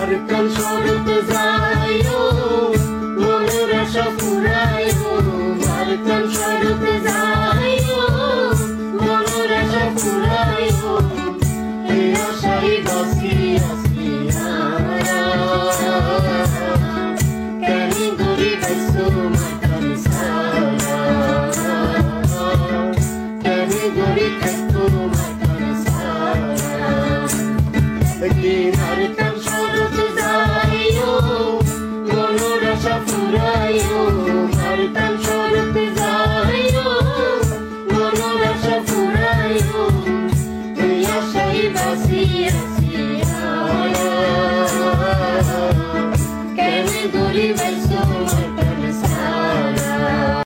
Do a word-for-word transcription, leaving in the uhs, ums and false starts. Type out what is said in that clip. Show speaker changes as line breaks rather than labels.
মার্কান স্বরূপ যাইও মনের আশা ফুরাইও মার্কান স্বরূপ যাইও মনের আশা ফুরাইও এই আশাই বাঁচি আছি কেন গরি বাইসো মার্কান সারা কেন গরি